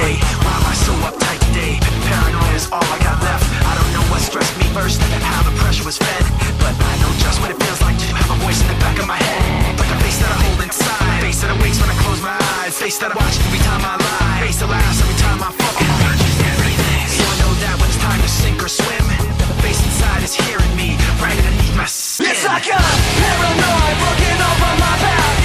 day. Why am I so uptight today? Paranoia is all I got left. I don't know what stressed me first, how the pressure was fed, but I know just what it feels like to have a voice in the back of my head, like a face that I hold inside, face that awakes when I close my eyes, face that I watch every time I lie, face that laughs every time I fall. So I know that when it's time to sink or swim, the face inside is hearing me right underneath my skin. It's like a paranoid looking over my back.